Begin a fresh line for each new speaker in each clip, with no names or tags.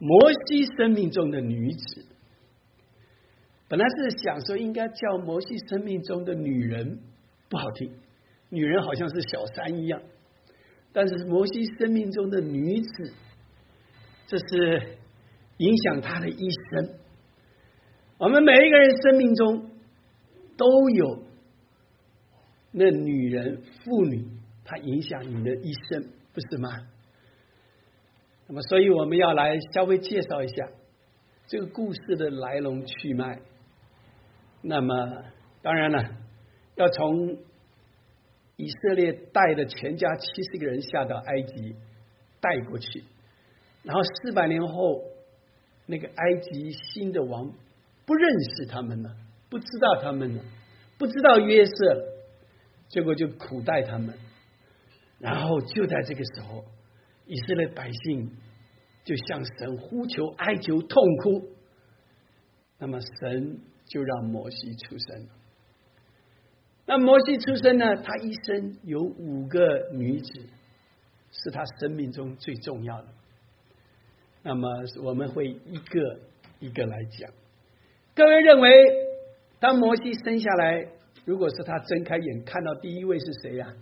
摩西生命中的女子，本来是想说应该叫摩西生命中的女人，不好听，女人好像是小三一样。但是摩西生命中的女子，这是影响他的一生。我们每一个人生命中都有那女人、妇女，她影响你的一生，不是吗？那么，所以我们要来稍微介绍一下这个故事的来龙去脉。那么，当然了，要从以色列带的全家70个人下到埃及带过去，然后400年后，那个埃及新的王不认识他们了，不知道他们了，不知道约瑟了，结果就苦待他们。然后就在这个时候，以色列百姓就向神呼求、哀求、痛哭，那么神就让摩西出生了。那摩西出生呢，他一生有5个女子是他生命中最重要的。那么我们会一个一个来讲。各位认为，当摩西生下来，如果是他睁开眼看到第一位是谁呀？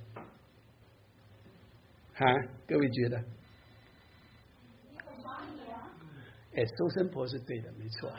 各位觉得？收生婆是对的，没错。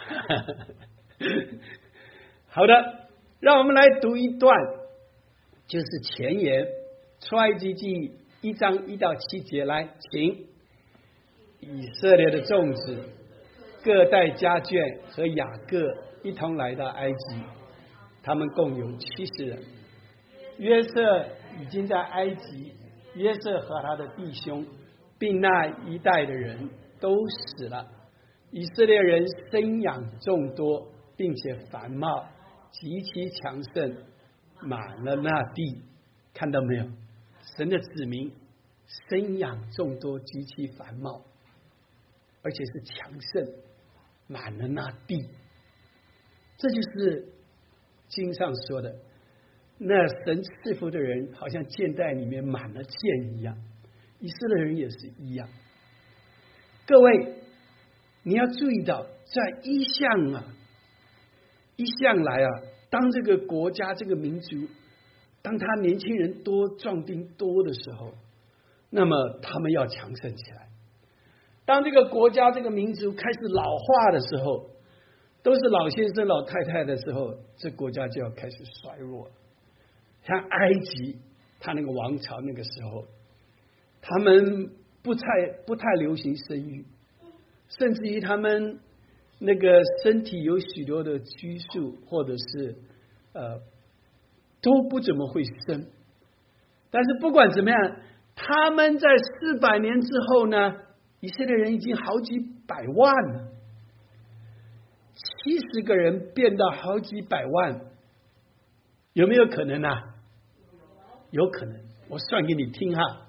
好的，让我们来读一段，就是前言，出埃及记1章1到7节，来，请。以色列的众子各带家眷和雅各一同来到埃及，他们共有70人。约瑟已经在埃及，约瑟和他的弟兄并那一代的人都死了。以色列人生养众多，并且繁茂，极其强盛，满了那地。看到没有？神的子民生养众多，极其繁茂，而且是强盛，满了那地。这就是经上说的，那神赐福的人好像箭袋里面满了箭一样。以色列人也是一样。各位，你要注意到，在一向来当这个国家、这个民族，当他年轻人多、壮丁多的时候，那么他们要强盛起来。当这个国家、这个民族开始老化的时候，都是老先生、老太太的时候，这国家就要开始衰弱了。像埃及，他那个王朝那个时候，他们不太流行生育，甚至于他们那个身体有许多的拘束，或者是都不怎么会生。但是不管怎么样，他们在400年之后呢，以色列人已经好几百万了，70个人变到好几百万，有没有可能啊？有可能，我算给你听哈。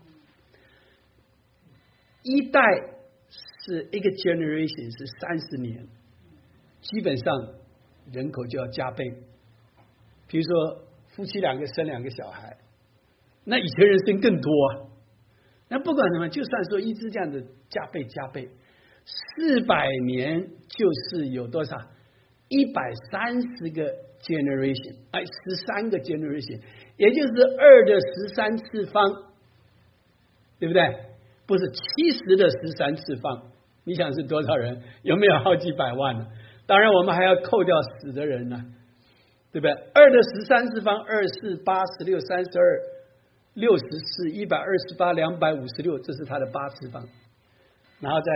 一代是一个 generation 是30年，基本上人口就要加倍。比如说夫妻2个生2个小孩，那以前人生更多那不管什么，就算说一直这样的加倍，400年就是有多少？130个 generation， 13个 generation， 也就是2的13次方，对不对？不是70的13次方，你想是多少人？有没有好几百万呢？当然我们还要扣掉死的人呢，对不对？2的13次方，2、4、8、16、32、64、128、256，这是它的8次方。然后在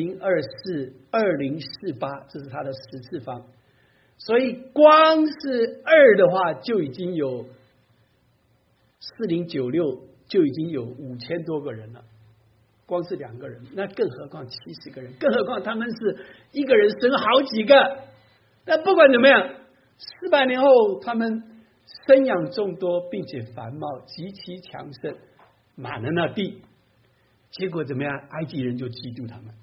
1024、2048，这是它的10次方。所以光是2的话，就已经有4096，就已经有5000多个人了。光是2个人，那更何况70个人，更何况他们是一个人生好几个。那不管怎么样，400年后他们生养众多，并且繁茂，极其强盛，满了那地。结果怎么样？埃及人就嫉妒他们，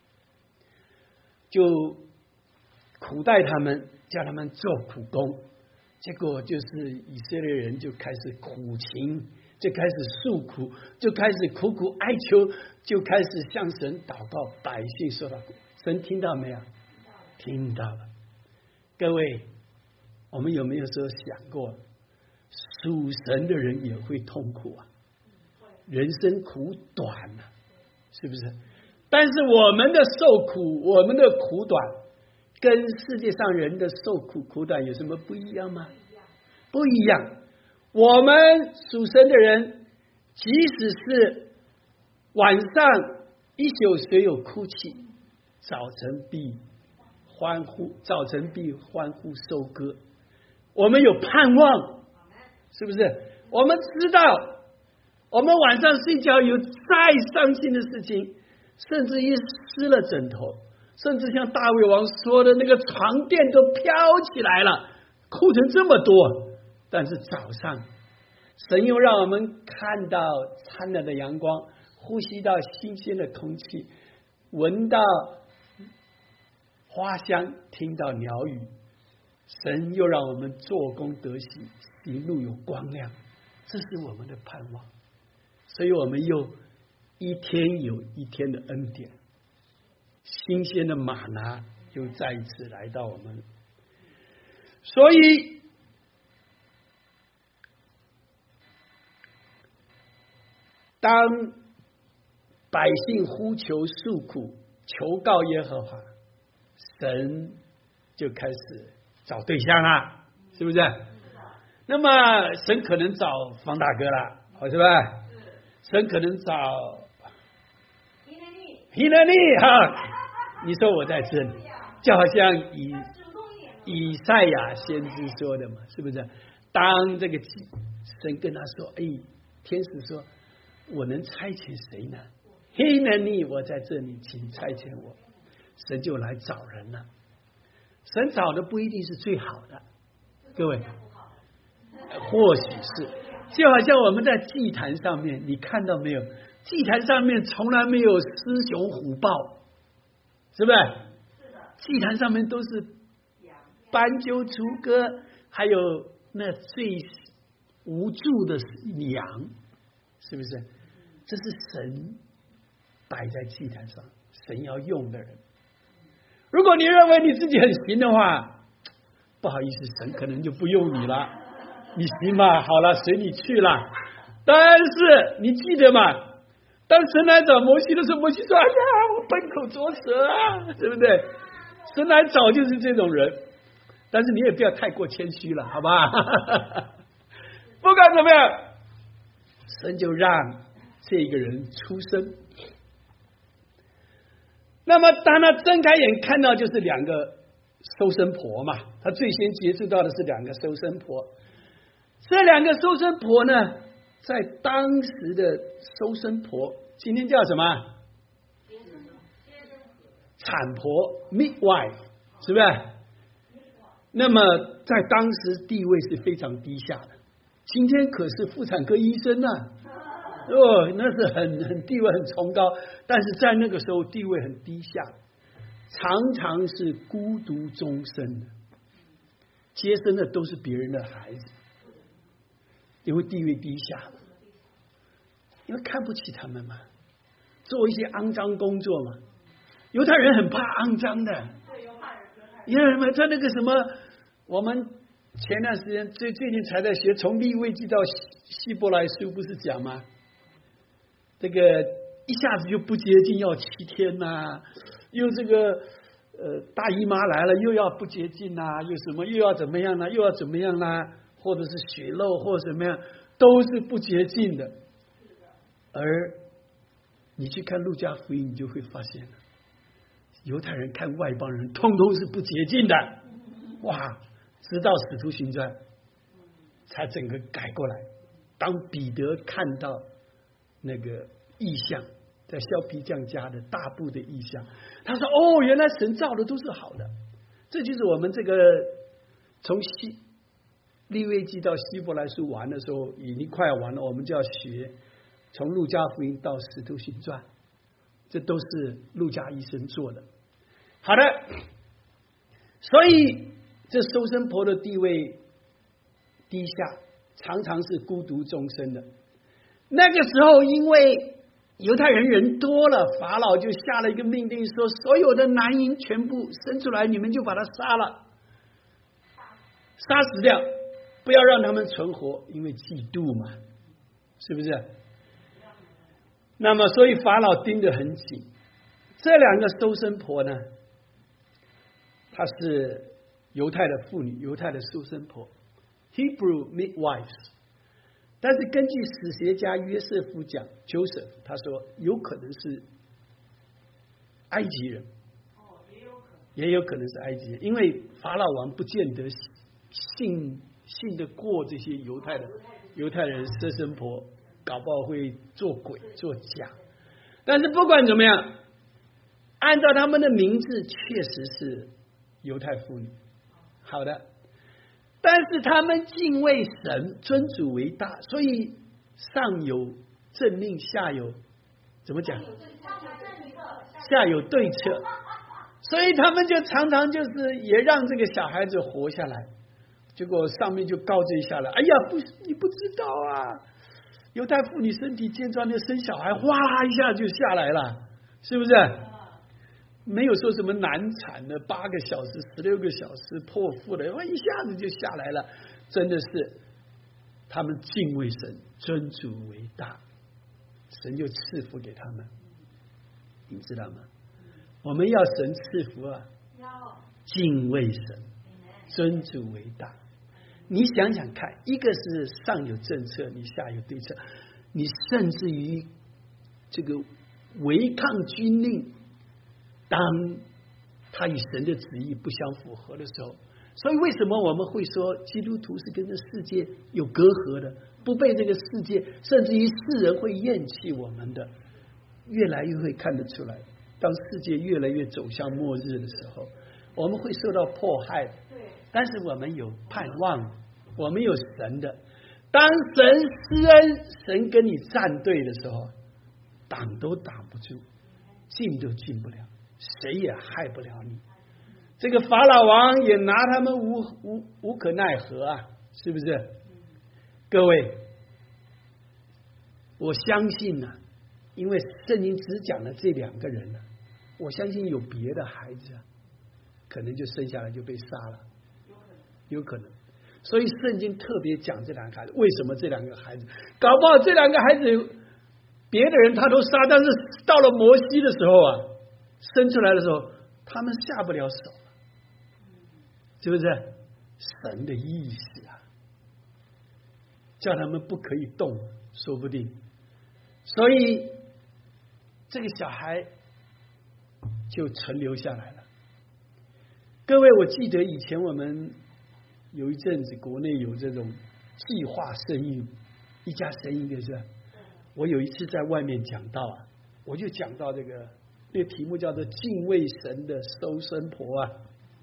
就苦待他们，叫他们做苦工。结果就是以色列人就开始苦勤， 就开始诉苦，就开始苦苦哀求，就开始向神祷告，百姓受到苦。神听到没有？听到了。各位，我们有没有时候想过，属神的人也会痛苦啊？人生苦短啊，是不是？但是我们的受苦，我们的苦短，跟世界上人的受苦苦短有什么不一样吗？不一样。我们属神的人，即使是晚上一宿虽有哭泣，早晨必欢呼收割。我们有盼望，是不是？我们知道，我们晚上睡觉有再伤心的事情，甚至于湿了枕头，甚至像大卫王说的那个床垫都飘起来了，哭成这么多。但是早上，神又让我们看到灿烂的阳光，呼吸到新鲜的空气，闻到花香，听到鸟语。神又让我们做工得喜，行路有光亮，这是我们的盼望。所以我们又一天有一天的恩典，新鲜的玛拿又再一次来到我们。所以当百姓呼求诉苦，求告耶和华，神就开始找对象了，是不是？那么神可能找方大哥了，好是吧？神可能找希勒利哈，你说我在这里，就好像以赛亚先知说的嘛，是不是？当这个神跟他说，天使说，我能差遣谁呢？希勒利，我在这里，请差遣我。神就来找人了。神找的不一定是最好的，各位，或许是，就好像我们在祭坛上面，你看到没有？祭坛上面从来没有狮熊虎豹，是不是？祭坛上面都是斑鸠雏鸽，还有那最无助的羊，是不是？这是神摆在祭坛上，神要用的人。如果你认为你自己很行的话，不好意思，神可能就不用你了。你行嘛，好了，随你去了。但是你记得嘛，当神来找摩西的时候，摩西说：“哎呀，我笨口拙舌啊，对不对？”神来找就是这种人。但是你也不要太过谦虚了，好吧？不管怎么样，神就让这个人出生。那么当他睁开眼看到就是两个收生婆嘛，他最先接触到的是两个收生婆。这两个收生婆呢，在当时的收生婆今天叫什么？产婆 midwife， 是不是？那么在当时地位是非常低下的，今天可是妇产科医生啊，那是很地位很崇高，但是在那个时候地位很低下，常常是孤独终生的，接生的都是别人的孩子，因为地位低下，因为看不起他们嘛，做一些肮脏工作嘛。犹太人很怕肮脏的，因为他那个什么，我们前段时间最近才在学，从利未记到希伯来书，不是讲吗？这个一下子就不洁净要7天呐，又这个大姨妈来了又要不洁净呐，又什么又要怎么样呢？又要怎么样啦？或者是血漏或者怎么样，都是不洁净的。而你去看路加福音，你就会发现了，犹太人看外邦人，通通是不洁净的。哇！直到使徒行传才整个改过来。当彼得看到那个异象，在削皮匠家的大布的异象，他说：“哦，原来神造的都是好的。”这就是我们这个从利未记到希伯来书完的时候，已经快要完了，我们就要学从路加福音到使徒行传，这都是路加医生做的。好的，所以这收生婆的地位低下，常常是孤独终生的。 那个时候因为犹太人人多了，法老就下了一个命令说，所有的男婴全部生出来，你们就把他杀了，杀死掉，不要让他们存活，因为嫉妒嘛，是不是？那么所以法老盯得很紧。这两个收生婆呢，她是犹太的妇女，犹太的收生婆 Hebrew midwives。但是根据史学家约瑟夫讲 Joseph， 他说有可能是埃及人，也有可能是埃及人，因为法老王不见得信得过这些犹太人收生婆，搞不好会做鬼做假。但是不管怎么样，按照他们的名字确实是犹太妇女。好的，但是他们敬畏神，尊主为大，所以上有政令，下有怎么讲？下有对策，所以他们就常常就是也让这个小孩子活下来。结果上面就告诫下来，哎呀，你不知道啊，犹太妇女身体健壮的生小孩，哗啦一下就下来了，是不是？没有说什么难产的8个小时、16个小时破腹的，一下子就下来了。真的是他们敬畏神，尊主为大，神就赐福给他们，你知道吗？我们要神赐福啊，敬畏神，尊主为大。你想想看，一个是上有政策，你下有对策，你甚至于这个违抗军令，当他与神的旨意不相符合的时候，所以为什么我们会说基督徒是跟这世界有隔阂的，不被这个世界，甚至于世人会厌弃我们的，越来越会看得出来。当世界越来越走向末日的时候，我们会受到迫害的，但是我们有盼望，我们有神的。当神施恩，神跟你站队的时候，挡都挡不住，进都进不了，谁也害不了你。这个法老王也拿他们无可奈何啊，是不是？各位，我相信啊，因为圣经只讲了这2个人啊，我相信有别的孩子啊，可能就生下来就被杀了，有可能。所以圣经特别讲这2个孩子，为什么这2个孩子？搞不好这2个孩子别的人他都杀，但是到了摩西的时候啊，生出来的时候他们下不了手，是不是？神的意思啊，叫他们不可以动，说不定。所以这个小孩就存留下来了。各位，我记得以前我们有一阵子国内有这种计划生育，一家生一个，是吧？我有一次在外面讲到啊，我就讲到这个，那个题目叫做敬畏神的收生婆啊，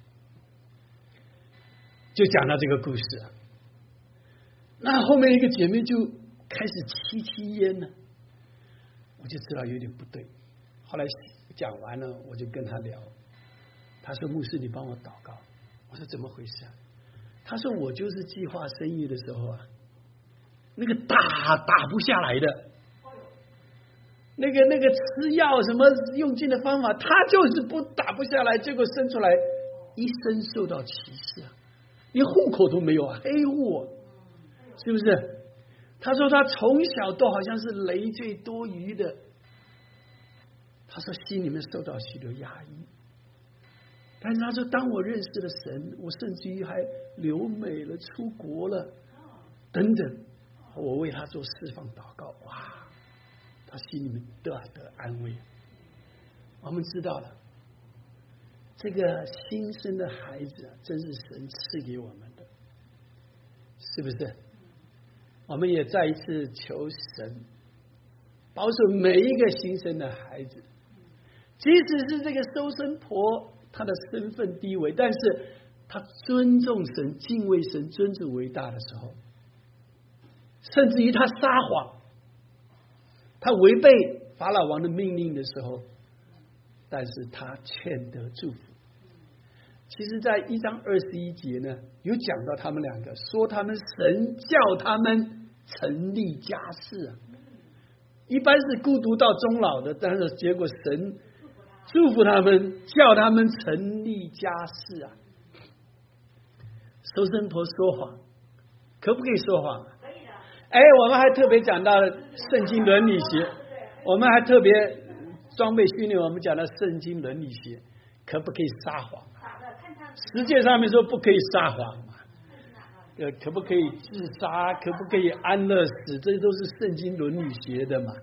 就讲到这个故事啊。那后面一个姐妹就开始吸烟了，我就知道有点不对。后来讲完了，我就跟她聊，她说牧师你帮我祷告。我说怎么回事啊？她说我就是计划生育的时候啊，那个打不下来的，那个吃药什么用尽的方法，她就是打不下来，结果生出来一生受到歧视啊，连户口都没有啊，黑户啊，是不是？他说他从小都好像是累赘多余的，他说心里面受到许多压抑。但是他说当我认识了神，我甚至于还留美了，出国了等等，我为他做释放祷告，哇，他心里面得安慰。我们知道了，这个新生的孩子啊，真是神赐给我们的，是不是？我们也再一次求神保守每一个新生的孩子，即使是这个收生婆，她的身份低微，但是她尊重神、敬畏神、尊主为大的时候，甚至于她撒谎，她违背法老王的命令的时候，但是她劝得祝福。其实在1章21节呢，有讲到他们2个，说他们神叫他们成立家室啊， 一般是孤独到终老的，但是结果神祝福他们，叫他们成立家室啊。收生婆说谎，可不可以说谎？可以的。哎，我们还特别讲到了圣经伦理学，我们还特别装备训练，我们讲到圣经伦理学，可不可以撒谎？世界上面说不可以撒谎嘛，可不可以自杀？可不可以安乐死？这都是圣经伦理学的嘛。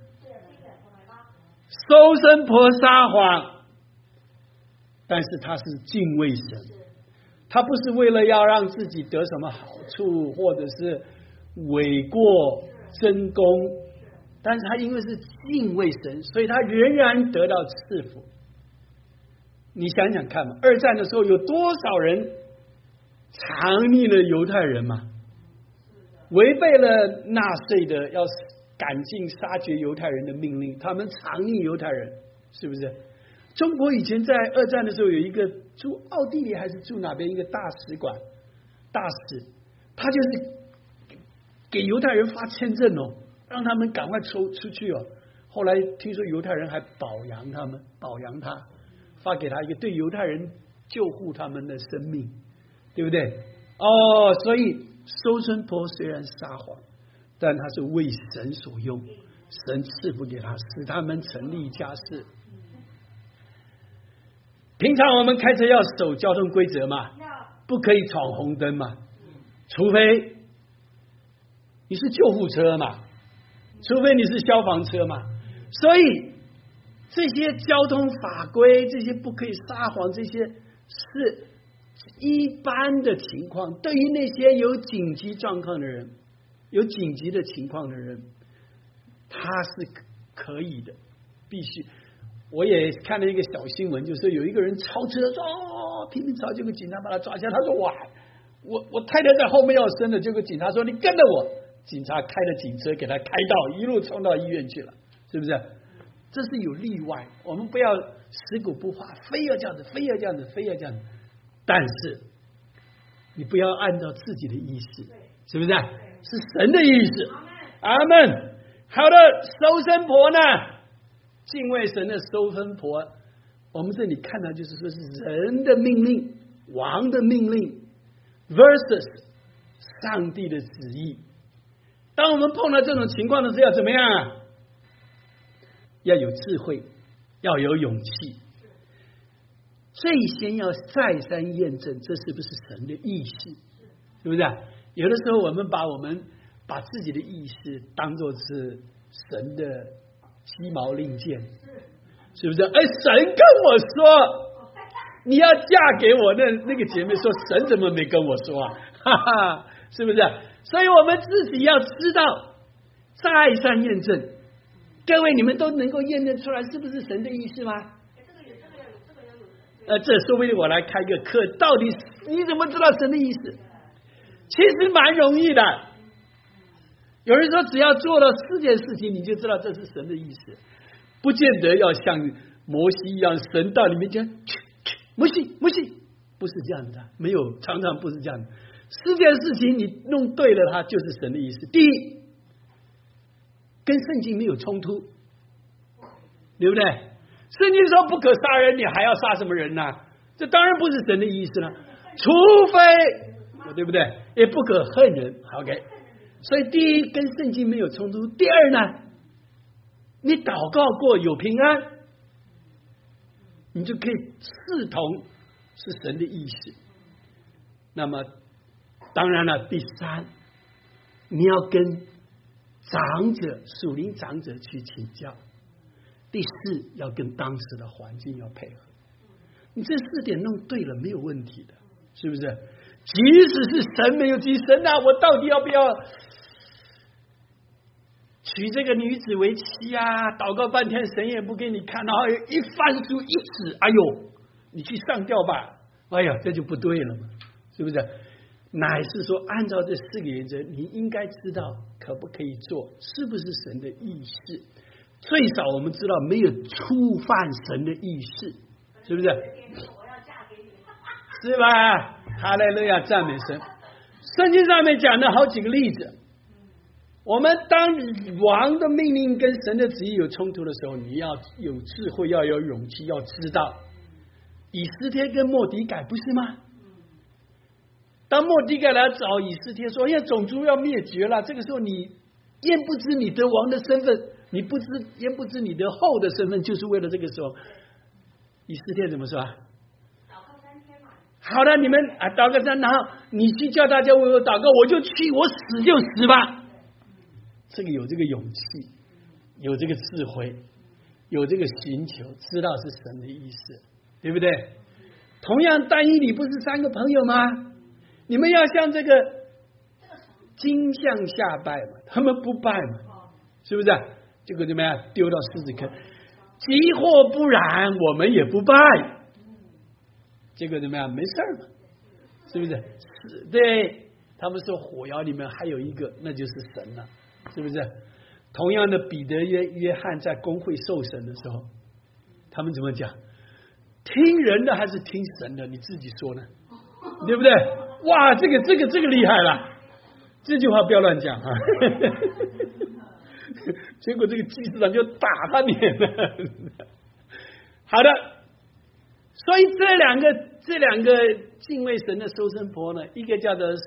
收生婆撒谎，但是他是敬畏神，他不是为了要让自己得什么好处，或者是诿过争功，但是他因为是敬畏神，所以他仍然得到赐福。你想想看嘛，二战的时候有多少人藏匿了犹太人嘛？违背了纳粹的要赶尽杀绝犹太人的命令，他们藏匿犹太人，是不是？中国以前在二战的时候有一个驻奥地利还是驻哪边一个大使馆大使，他就是给犹太人发签证哦，让他们赶快出去哦。后来听说犹太人还保养他，发给他一个对犹太人救护他们的生命，对不对？哦，所以收生婆虽然撒谎，但他是为神所用，神赐福给他，使他们成立家室。平常我们开车要守交通规则嘛，不可以闯红灯嘛，除非你是救护车嘛，除非你是消防车嘛。所以这些交通法规，这些不可以撒谎，这些是一般的情况。对于那些有紧急状况的人，有紧急的情况的人，他是可以的，必须。我也看了一个小新闻，就是有一个人超车，拼命超，结果警察把他抓下。他说：“哇，我太太在后面要生了。”结果警察说：“你跟着我。”警察开了警车给他开道，一路冲到医院去了，是不是？这是有例外，我们不要死骨不化，非要这样子，非要这样子，非要这样子。但是你不要按照自己的意思，是不是？是神的意思。阿们。好的，收生婆呢？敬畏神的收生婆，我们这里看到就是说是人的命令，王的命令 versus 上帝的旨意。当我们碰到这种情况的时候，要怎么样啊？要有智慧，要有勇气，最先要再三验证这是不是神的意思，是不是？有的时候我们把自己的意思当作是神的鸡毛令箭，是不是？哎，神跟我说你要嫁给我，那个姐妹说神怎么没跟我说啊？哈哈，是不是？所以我们自己要知道，再三验证。各位，你们都能够验证出来是不是神的意思吗？这说不定我来开个课，到底你怎么知道神的意思？其实蛮容易的。有人说只要做了4件事情，你就知道这是神的意思，不见得要像摩西一样，神到里面讲摩西，不是这样的，没有，常常不是这样的。4件事情你弄对了，它就是神的意思。第一，跟圣经没有冲突，对不对？圣经说不可杀人，你还要杀什么人呢？这当然不是神的意思了。除非，对不对？也不可恨人。OK。所以第一，跟圣经没有冲突。第二呢，你祷告过有平安，你就可以视同是神的意思。那么当然了，第三，你要跟长者、属灵长者去请教。第四，要跟当时的环境要配合。你这4点弄对了，没有问题的，是不是？即使是神没有提神啊，我到底要不要娶这个女子为妻啊？祷告半天，神也不给你看，然后一翻书一指，哎呦，你去上吊吧！哎呀，这就不对了嘛，是不是？乃是说，按照这4个原则，你应该知道可不可以做，是不是神的意思？最少我们知道没有触犯神的意思，是不是？是吧？哈利路亚，赞美神！圣经上面讲了好几个例子， 我们当王的命令跟神的旨意有冲突的时候，你要有智慧，要有勇气，要知道以斯帖跟末底改不是吗？当末底改来找以斯帖说：“哎呀，种族要灭绝了。”这个时候你焉不知你得王的身份，你焉不知你得后的身份，就是为了这个时候，以斯帖怎么说啊？好的，你们祷告3，然后你去叫大家为我祷告，我就去，我死就死吧。这个有这个勇气，有这个智慧，有这个寻求，知道是神的意思，对不对？同样，但以理不是3个朋友吗？你们要向这个金像下拜嘛，他们不拜嘛，是不是？结果怎么样？丢到狮子坑。即或不然，我们也不拜。结果怎么样？没事嘛，是不是？对，他们说火窑里面还有一个，那就是神了，是不是？同样的，彼得约翰在公会受审的时候，他们怎么讲？听人的还是听神的？你自己说呢，对不对？哇，这个厉害了，这句话不要乱讲啊！结果这个祭司长就打他脸了。好的，所以这两个敬畏神的收生婆呢，一个叫做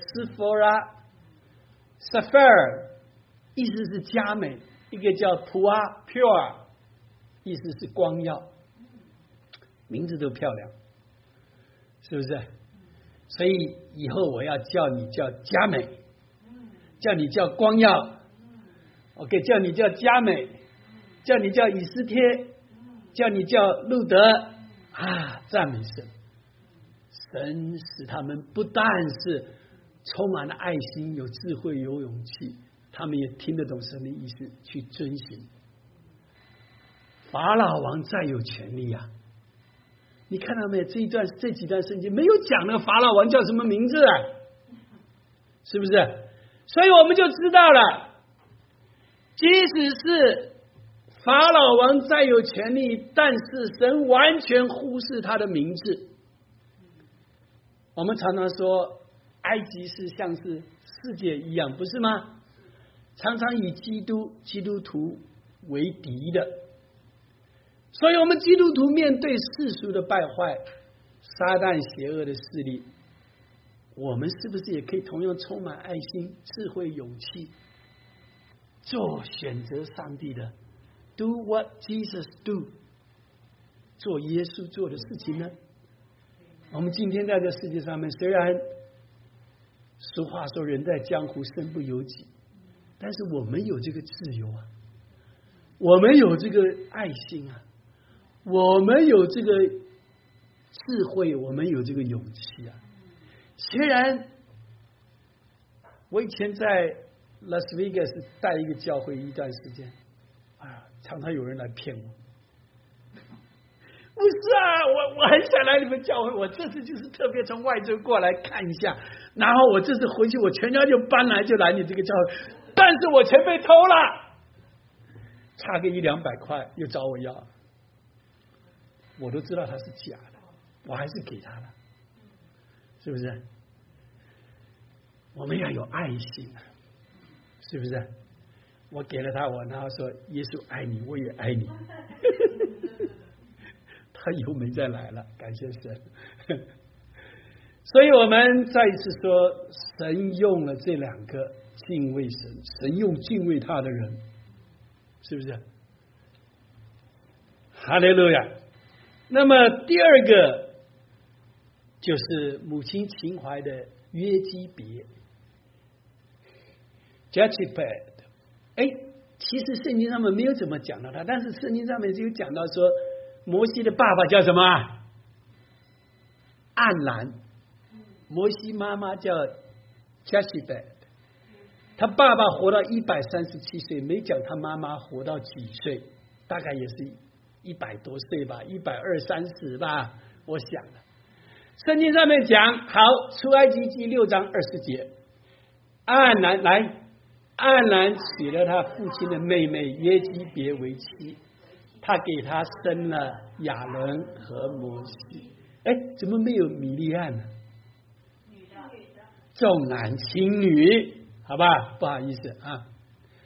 Sapphira，意思是佳美；一个叫 Pure， 意思是光耀。名字都漂亮，是不是？所以以后我要叫你叫佳美，叫你叫光耀。OK， 叫你叫佳美，叫你叫以斯帖，叫你叫路德啊！赞美神，神使他们不但是充满了爱心、有智慧、有勇气，他们也听得懂神的意思，去遵行。法老王再有权利啊！你看到没有？这几段圣经没有讲那个法老王叫什么名字啊？是不是？所以我们就知道了。即使是法老王再有权利，但是神完全忽视他的名字。我们常常说埃及是像是世界一样，不是吗？常常以基督徒为敌的，所以我们基督徒面对世俗的败坏、撒旦邪恶的势力，我们是不是也可以同样充满爱心、智慧、勇气，做选择上帝的 Do what Jesus do， 做耶稣做的事情呢？我们今天在这世界上面，虽然俗话说人在江湖身不由己，但是我们有这个自由啊，我们有这个爱心啊，我们有这个智慧，我们有这个勇气啊。虽然我以前在拉斯维加斯带一个教会一段时间，常常有人来骗我。不是啊，我很想来你们教会，我这次就是特别从外州过来看一下，然后我这次回去，我全家就搬来就来你这个教会，但是我钱被偷了，差个100-200块又找我要，我都知道他是假的，我还是给他了，是不是？我们要有爱心啊，是不是？我给了他，然后说耶稣爱你，我也爱你。他以后没再来了，感谢神。所以我们再一次说，神用了这2个敬畏神，神用敬畏他的人，是不是？哈利路亚。那么第2个就是母亲情怀的约基别 Jochebed。其实圣经上面没有怎么讲到他，但是圣经上面就有讲到说，摩西的爸爸叫什么？暗兰。摩西妈妈叫 Jochebed， 他爸爸活到137岁，没讲他妈妈活到几岁，大概也是100多岁吧，120、130吧，我想的。圣经上面讲，好，出埃及记6章20节，暗兰娶了他父亲的妹妹约基别为妻，他给他生了亚伦和摩西。怎么没有米利暗呢？重男轻女，好吧，不好意思啊。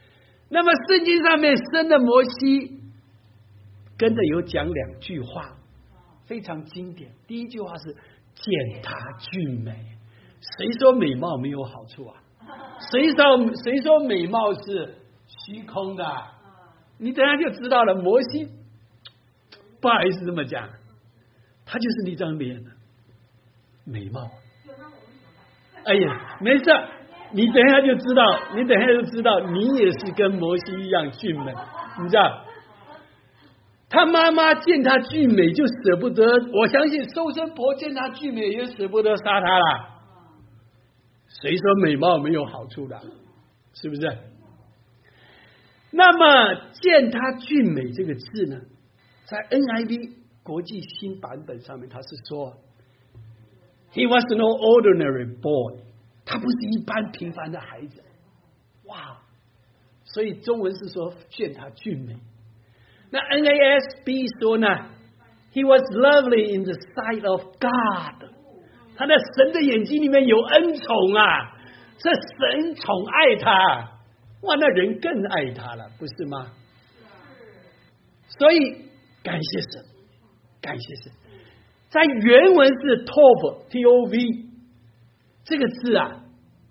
那么圣经上面生的摩西，跟着有讲2句话，非常经典。第一句话是见他俊美，谁说美貌没有好处啊？谁说美貌是虚空的？你等下就知道了。摩西不好意思这么讲，他就是那张脸美貌。哎呀，没事，你等一下就知道，你也是跟摩西一样俊美，你知道？他妈妈见他俊美就舍不得，我相信收生婆见他俊美也舍不得杀他了。谁说美貌没有好处的？是不是？那么见他俊美这个字呢，在 NIV 国际新版本上面，他是说 He was no ordinary boy， 他不是一般平凡的孩子。哇！所以中文是说见他俊美。那 NASB 说呢 He was lovely in the sight of God， 他在神的眼睛里面有恩宠啊，这神宠爱他，哇，那人更爱他了，不是吗？所以感谢神，感谢神。在原文是 Tov T-O-V 这个字啊，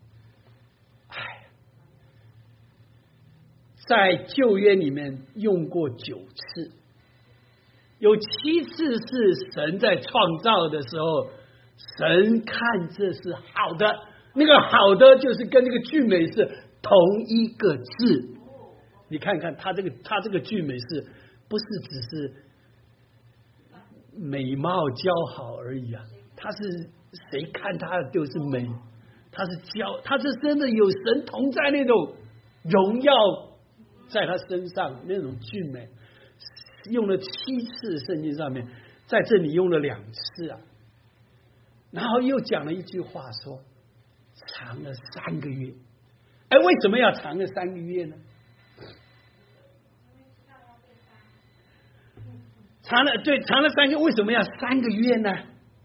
在旧约里面用过9次，有7次是神在创造的时候，神看这是好的，那个好的就是跟这个俊美是同一个字。你看看他这个俊美是不是只是美貌姣好而已啊？他是谁看他的就是美，他是真的有神同在那种荣耀在他身上那种俊美，用了7次，圣经上面在这里用了2次啊。然后又讲了一句话说藏了3个月。哎，为什么要藏了3个月呢？藏了3个月，为什么要3个月呢？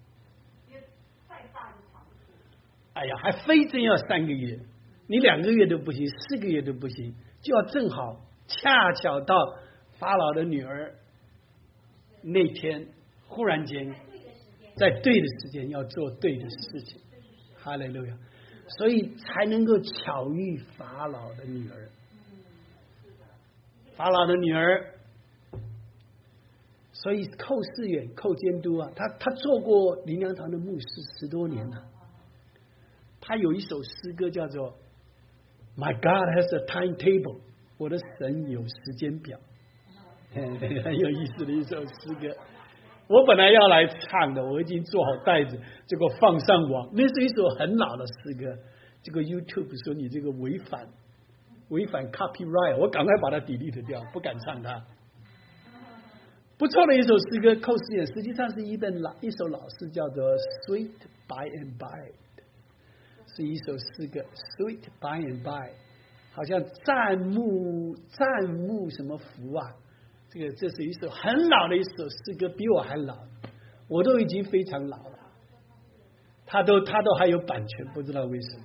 哎呀，还非真要3个月，你2个月都不行，4个月都不行，就要正好恰巧到法老的女儿那天忽然间在对的时间要做对的事情，哈利路亚，所以才能够巧遇法老的女儿。法老的女儿，所以寇世远、寇监督啊，他做过灵粮堂的牧师10多年了。他有一首诗歌叫做 My God has a timetable， 我的神有时间表，很有意思的一首诗歌。我本来要来唱的，我已经做好带子，结果放上网。那是一首很老的诗歌，这个 YouTube 说你这个违反 copyright， 我赶快把它 delete 掉，不敢唱它。不错的一首诗歌，寇世远实际上是一首老诗，叫做 Sweet by and by， 是一首诗歌 Sweet by and by， 好像赞慕什么福啊。这是一首很老的一首诗歌，比我还老，我都已经非常老了，他都还有版权，不知道为什么。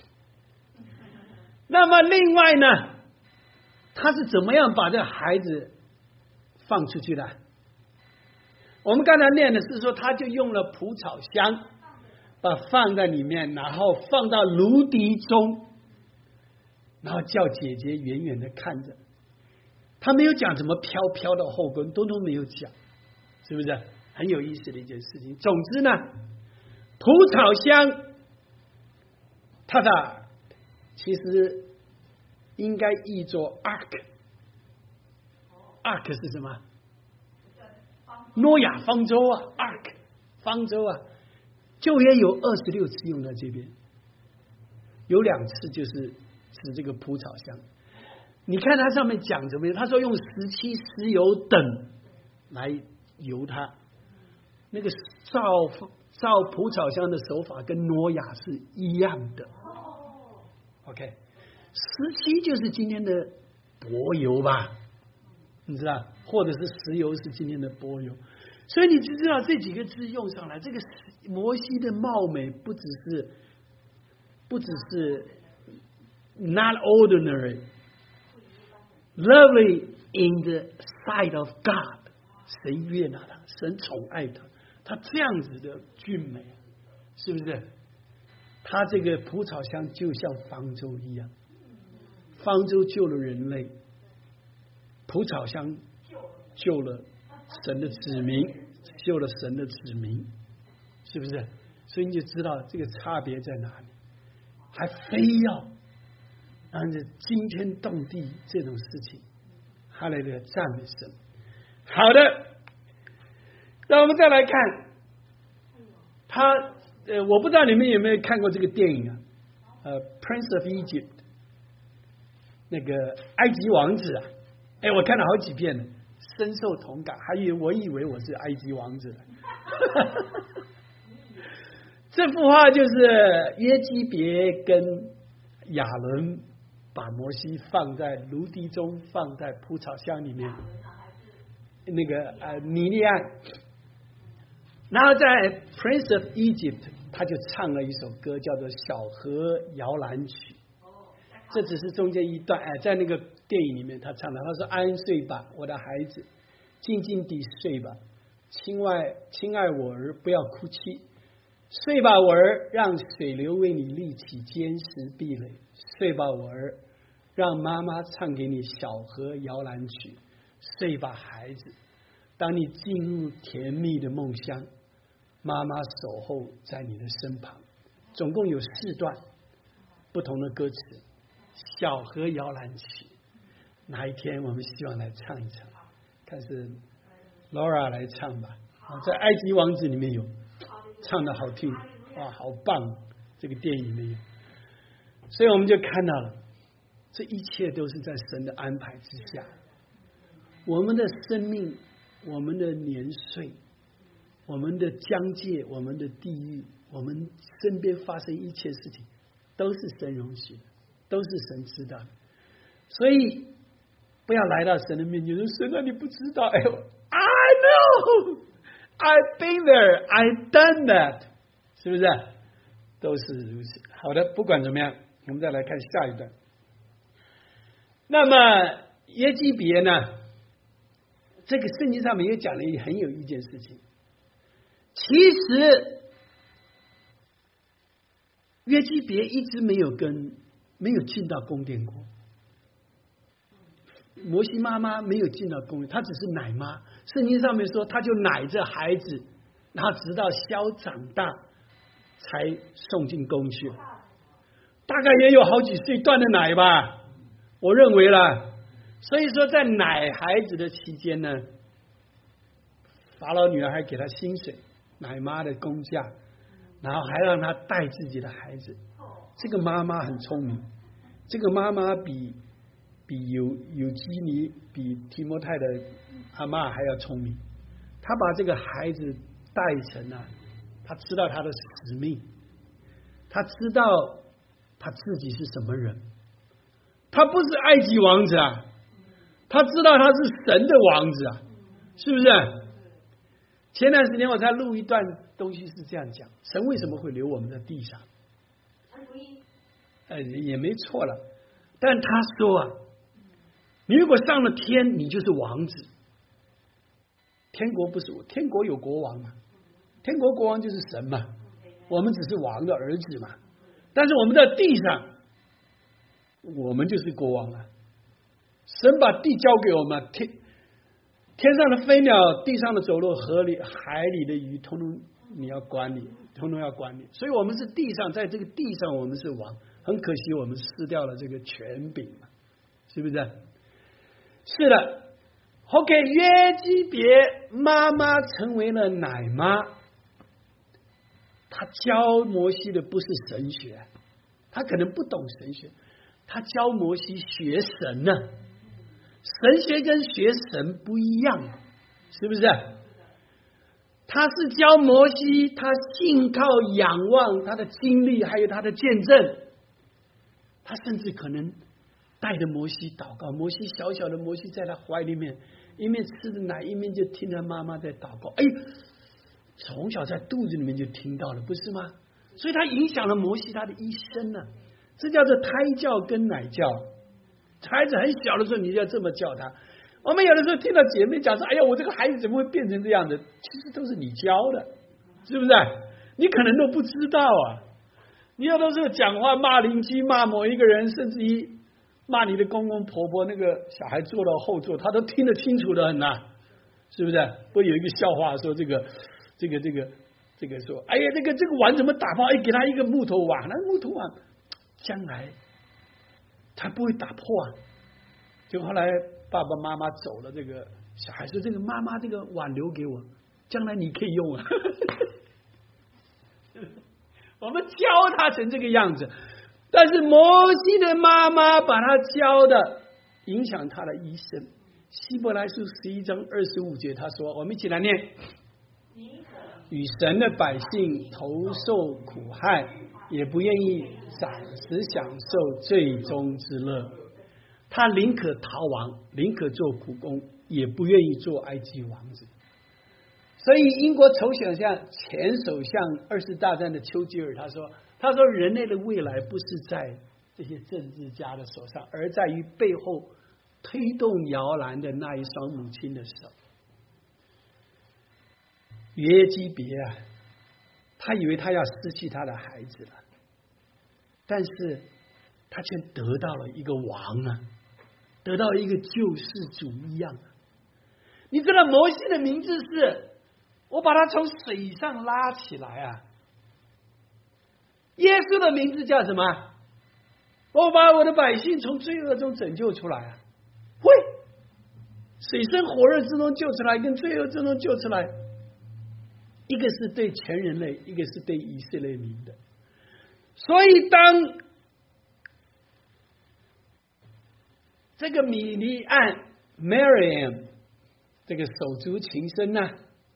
那么另外呢，他是怎么样把这孩子放出去的？我们刚才念的是说，他就用了蒲草箱，把放在里面，然后放到芦荻中，然后叫姐姐远远的看着。他没有讲怎么飘到后宫，都没有讲，是不是很有意思的一件事情？总之呢，蒲草箱它的其实应该译作 ark 是什么？诺亚方舟啊 ，ark 方舟啊，旧约有26次用在这边，有2次就是指这个蒲草箱。你看它上面讲什么？他说用17石油等来油它，那个造蒲草箱的手法跟挪亚是一样的。OK， 17就是今天的柏油吧，你知道，或者是石油是今天的柏油，所以你就知道这几个字用上来，这个摩西的貌美不只是 not ordinary。 lovely in the sight of God， 神悦纳他，神宠爱他，他这样子的俊美，是不是？他这个蒲草箱就像方舟一样，方舟救了人类，蒲草箱救了神的子民，救了神的子民，是不是？所以你就知道这个差别在哪里，还非要让这惊天动地这种事情，哈利路亚，赞美神。好的，让我们再来看他。我不知道你们有没有看过这个电影啊？Prince of Egypt， 那个埃及王子啊，我看了好几遍了，深受同感，我以为我是埃及王子了。这幅画就是约基别跟亚伦把摩西放在炉地中，放在蒲草箱里面，那个尼利安。然后在 Prince of Egypt， 他就唱了一首歌，叫做《小河摇篮曲》。这只是中间一段，在那个电影里面他唱的，他说：“安睡吧，我的孩子，静静地睡吧，亲爱我儿，不要哭泣。睡吧，我儿，让水流为你立起坚实壁垒。睡吧，我儿，让妈妈唱给你小河摇篮曲。睡吧，孩子，当你进入甜蜜的梦乡，妈妈守候在你的身旁。”总共有4段不同的歌词，小河摇篮曲。哪一天我们希望来唱一唱，看是 Laura 来唱吧。在埃及王子里面有唱的好听，哇，好棒！这个电影里面有，所以我们就看到了，这一切都是在神的安排之下。我们的生命，我们的年岁，我们的疆界，我们的地域，我们身边发生一切事情，都是神容许的，都是神知道的。所以不要来到神的面前说：“神啊，你不知道。”I know, I've been there, I've done that， 是不是？都是如此。好的，不管怎么样，我们再来看下一段。那么约基别呢？这个圣经上面也讲了很有一件事情。其实约基别一直没有进到宫殿过。摩西妈妈没有进到宫殿，她只是奶妈。圣经上面说，她就奶着孩子，然后直到小长大才送进宫去。大概也有好几岁断的奶吧，我认为啦。所以说，在奶孩子的期间呢，法老女儿还给她薪水，奶妈的工价，然后还让她带自己的孩子。这个妈妈很聪明，这个妈妈比有基尼、比提摩太的阿嬷还要聪明。她把这个孩子带成了，她知道她的使命，她知道她自己是什么人。她不是埃及王子啊，她知道她是神的王子啊，是不是？前段时间我才录一段东西是这样讲：神为什么会留我们在地上？也没错了。但他说啊，你如果上了天，你就是王子。天国不是，天国有国王嘛，天国国王就是神嘛，我们只是王的儿子嘛。但是我们在地上，我们就是国王啊。神把地交给我们，天上的飞鸟，地上的走路，河里海里的鱼，通通你要管理，通通要管理。所以我们是地上，在这个地上我们是王。很可惜我们失掉了这个权柄嘛，是不是？是的。 OK， 约基别妈妈成为了奶妈，她教摩西的不是神学，她可能不懂神学，她教摩西学神呢。神学跟学神不一样，是不是？他是教摩西，他信靠仰望他的经历，还有他的见证。他甚至可能带着摩西祷告，摩西小小的摩西在他怀里面，一面吃着奶，一面就听他妈妈在祷告。哎，从小在肚子里面就听到了，不是吗？所以他影响了摩西他的一生呢。这叫做胎教跟奶教， 孩子很小的时候，你就要这么叫他。我们有的时候听到姐妹讲说：“哎呀，我这个孩子怎么会变成这样的？”其实都是你教的，是不是？你可能都不知道啊。你有的时候讲话骂邻居、骂某一个人，甚至于骂你的公公婆婆，那个小孩坐到后座，他都听得清楚的很呐，是不是？不有一个笑话说这个说，哎呀，这个碗怎么打破？哎，给他一个木头碗，那木头碗将来他不会打破啊。就后来爸爸妈妈走了，这个小孩说：“这个妈妈这个碗留给我，将来你可以用啊。”我们教他成这个样子，但是摩西的妈妈把他教的影响他的一生。希伯来书11章25节他说：“我们一起来念。与神的百姓投受苦害，也不愿意暂时享受最终之乐。他宁可逃亡，宁可做苦工，也不愿意做埃及王子。”所以英国首相前首相2次大战的丘吉尔他说人类的未来不是在这些政治家的手上，而在于背后推动摇篮的那一双母亲的手。约基别啊，他以为他要失去他的孩子了，但是他却得到了一个王啊，得到一个救世主一样。你知道摩西的名字是我把他从水上拉起来啊，耶稣的名字叫什么？我把我的百姓从罪恶中拯救出来啊！会水深火热之中救出来，跟罪恶之中救出来，一个是对全人类，一个是对以色列民的。所以当这个米利暗 Miriam 这个手足情深呐，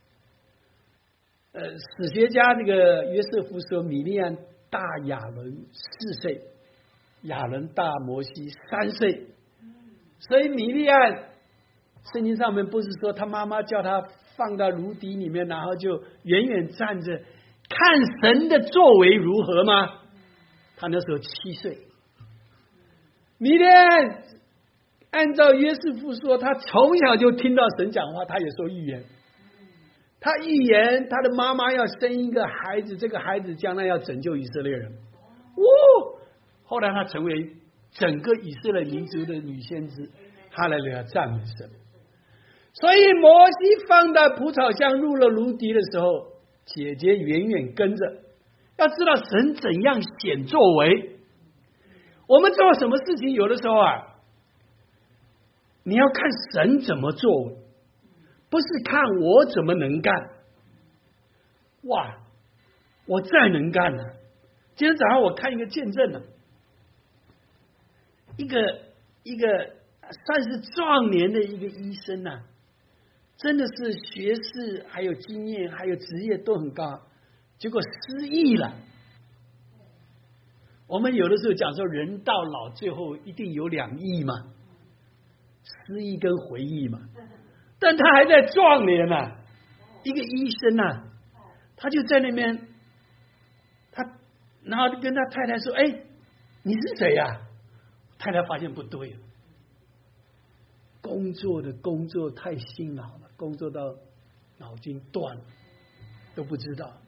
史学家这个约瑟夫说，米利暗大亚伦4岁，亚伦大摩西3岁，所以米利暗圣经上面不是说他妈妈叫他放到炉底里面，然后就远远站着看神的作为如何吗？他那时候7岁。米利暗按照约瑟夫说，他从小就听到神讲话，他也说预言。他预言他的妈妈要生一个孩子，这个孩子将来要拯救以色列人。后来他成为整个以色列民族的女先知，哈利路亚，赞美神。所以摩西放到蒲草箱入了炉底的时候，姐姐远远跟着，要知道神怎样显作为。我们做什么事情，有的时候啊，你要看神怎么做，不是看我怎么能干。哇，我再能干呢！今天早上我看一个见证呢，一个算是壮年的一个医生啊，真的是学识还有经验还有职业都很高，结果失忆了。我们有的时候讲说人到老最后一定有2亿嘛，失忆跟回忆嘛，但他还在壮年啊，一个医生啊，他就在那边，然后跟他太太说：“哎，你是谁呀？”太太发现不对了，工作太辛劳了，工作到脑筋断了，都不知道，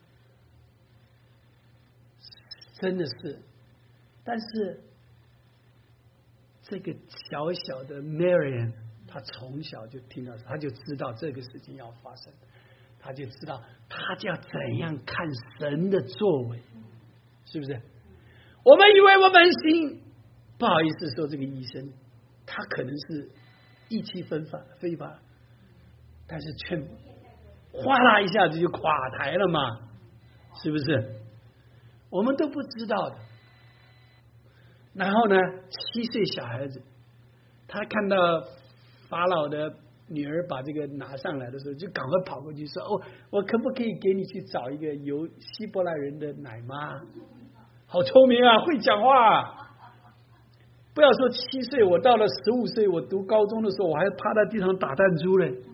真的是。但是这个小小的 Marian， 他从小就听到，他就知道这个事情要发生，他就知道他就要怎样看神的作为，是不是？我们以为我们行，不好意思说这个医生他可能是意气非法，但是却哗啦一下子就垮台了嘛，是不是？我们都不知道的。然后呢，7岁小孩子，他看到法老的女儿把这个拿上来的时候，就赶快跑过去说：“哦，我可不可以给你去找一个有希伯来人的奶妈？”好聪明啊，会讲话啊。不要说7岁，我到了15岁，我读高中的时候，我还趴在地上打弹珠嘞，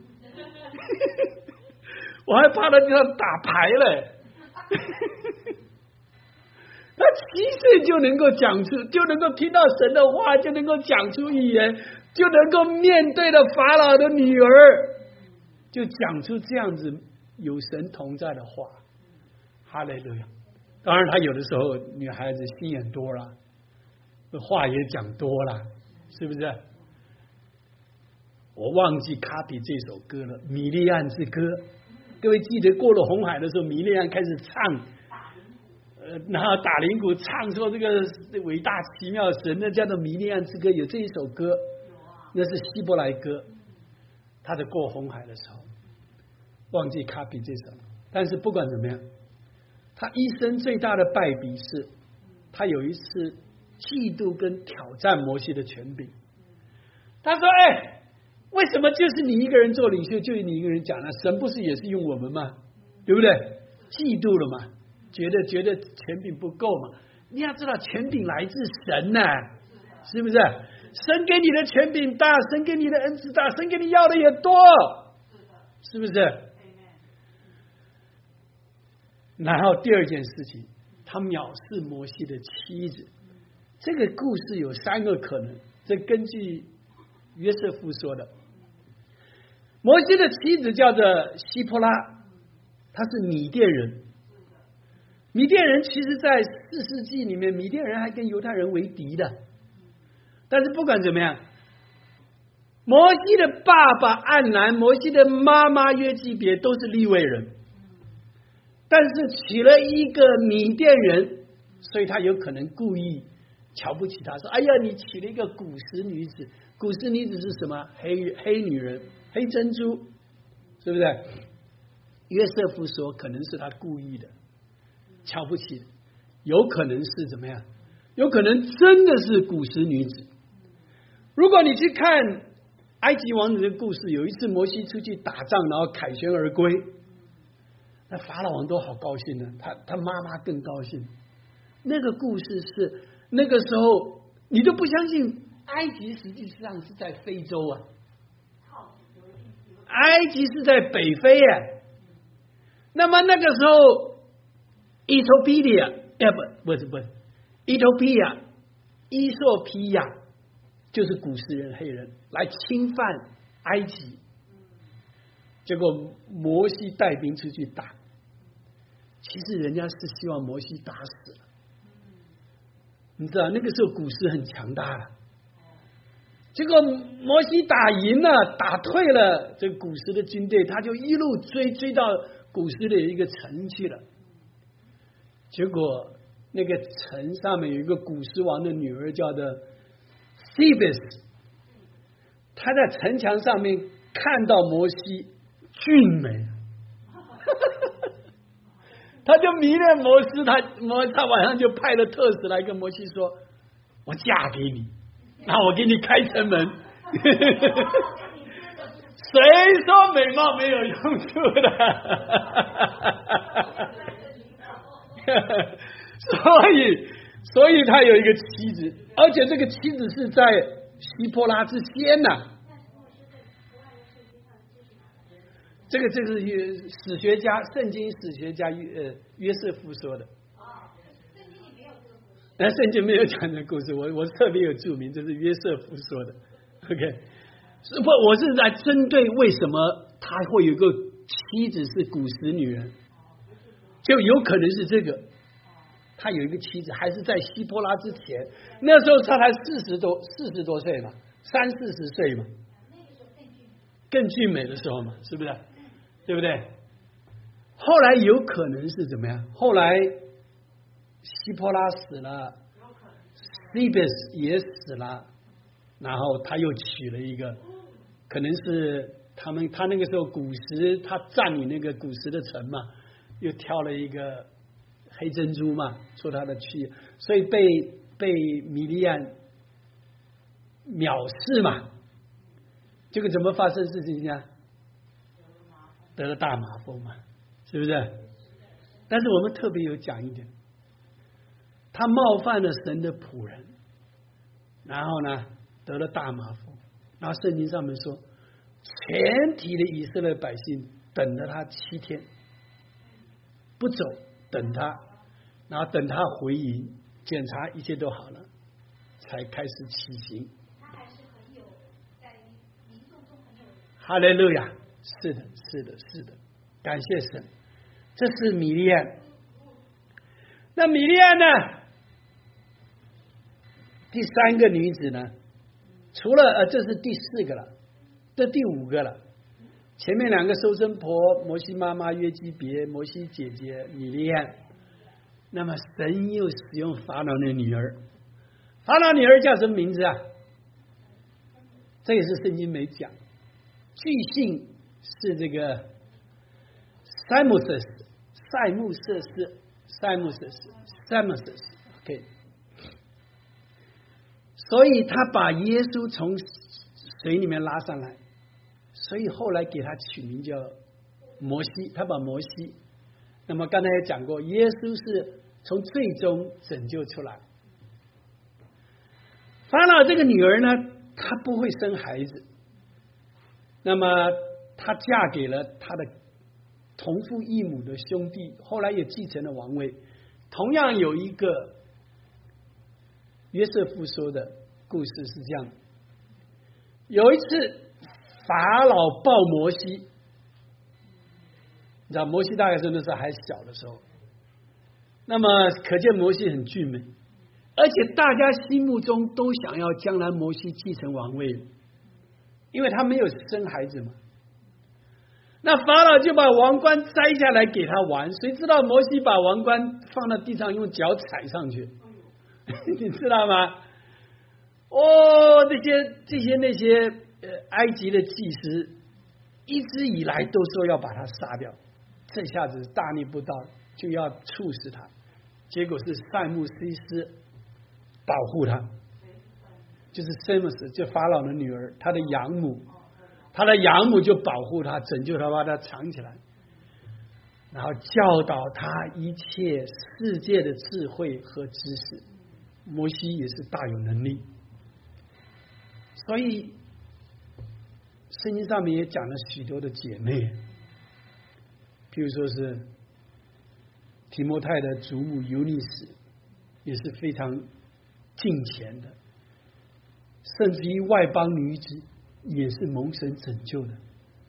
我还趴在地上打牌嘞。 他7岁就能够讲出，就能够听到神的话，就能够讲出语言，就能够面对着法老的女儿，就讲出这样子有神同在的话。哈利路亚！当然，他有的时候女孩子心眼多了，话也讲多了，是不是？我忘记卡比这首歌了，《米利暗之歌》。各位记得过了红海的时候，米利暗开始唱，然后打铃鼓唱说这个伟大奇妙神，那叫做《米利暗之歌》，有这一首歌，那是希伯来歌。他在过红海的时候，忘记卡比这首，但是不管怎么样，他一生最大的败笔是，他有一次嫉妒跟挑战摩西的权柄。他说：“哎，为什么就是你一个人做领袖，就你一个人讲呢？神不是也是用我们吗？对不对？嫉妒了嘛，觉得权柄不够嘛。你要知道，权柄来自神呐，是不是？神给你的权柄大，神给你的恩赐大，神给你要的也多，是不是？然后第二件事情，他藐视摩西的妻子。这个故事有3个可能，这根据约瑟夫说的。摩西的妻子叫做希波拉，她是米甸人。米甸人其实在4世纪里面，米甸人还跟犹太人为敌的。但是不管怎么样，摩西的爸爸暗兰，摩西的妈妈约基别都是利未人，但是娶了一个米甸人，所以他有可能故意瞧不起他，说：“哎呀，你娶了一个古时女子。古时女子是什么？黑女人，黑珍珠，是不是？”约瑟夫说，可能是他故意的，瞧不起的，有可能是怎么样？有可能真的是古时女子。如果你去看埃及王子的故事，有一次摩西出去打仗，然后凯旋而归，那法老王都好高兴呢，他妈妈更高兴。那个故事是那个时候你都不相信，埃及实际上是在非洲啊，埃及是在北非啊。那么那个时候，Ethiopia 不是 Ethiopia 伊索比亚就是古时人黑人来侵犯埃及，结果摩西带兵出去打，其实人家是希望摩西打死了。你知道那个时候古时很强大了，结果摩西打赢了，打退了这个古时的军队，他就一路追到古时的一个城去了。结果那个城上面有一个古时王的女儿叫做 Thebes， 他在城墙上面看到摩西俊美，他就迷恋摩西，他晚上就派了特使来跟摩西说：“我嫁给你，然后我给你开城门。”谁说美貌没有用处的？所以他有一个妻子，而且这个妻子是在希波拉之先呐。这个是史学家，圣经史学家约瑟夫说的。圣经没有讲这个故事，我特别有注明，这是约瑟夫说的。OK， 我是在针对为什么他会有一个妻子是古时女人，就有可能是这个。他有一个妻子，还是在希波拉之前，那时候他才40多岁嘛，30、40岁嘛，更俊美的时候嘛，是不是？对不对？后来有可能是怎么样？后来希波拉死了 ，Thebes 也死了，然后他又娶了一个，可能是他那个时候古时他占领那个古时的城嘛，又挑了一个黑珍珠嘛，做他的妻，所以被米利暗藐视嘛，结果怎么发生事情呢？得了大麻风嘛，是不是？但是我们特别有讲一点，他冒犯了神的仆人，然后呢得了大麻风，然后圣经上面说，全体的以色列百姓等了他7天不走，等他然后等他回营检查一切都好了，才开始起行。
他还是很有在民众中很有。
哈利路亚！是的，是的，是的，感谢神。这是米利暗。那米利暗呢？第三个女子呢？除了这是第4个了，这第5个了。前面2个收生婆，摩西妈妈约基别，摩西姐姐米利暗。那么神又使用法老的女儿，法老女儿叫什么名字啊？这也是圣经没讲。据信是这个塞姆瑟斯 OK。 所以他把耶稣从水里面拉上来，所以后来给他取名叫摩西，他把摩西。那么刚才也讲过，耶稣是从最终拯救出来。法老这个女儿呢，她不会生孩子，那么她嫁给了她的同父异母的兄弟，后来也继承了王位。同样有一个约瑟夫说的故事是这样：有一次法老抱摩西，你知道摩西大概是那时候还小的时候，那么可见摩西很俊美，而且大家心目中都想要将来摩西继承王位，因为他没有生孩子嘛。那法老就把王冠摘下来给他玩，谁知道摩西把王冠放到地上，用脚踩上去，你知道吗？那些埃及的祭司一直以来都说要把他杀掉，这下子大逆不道，就要处死他。结果是塞姆西斯保护他，就是塞姆斯，就法老的女儿，他的养母。他的养母就保护他，拯救他，把他藏起来，然后教导他一切世界的智慧和知识。摩西也是大有能力，所以圣经上面也讲了许多的姐妹，譬如说是提摩太的祖母尤尼斯，也是非常敬虔的，甚至于外邦女子也是蒙神拯救的，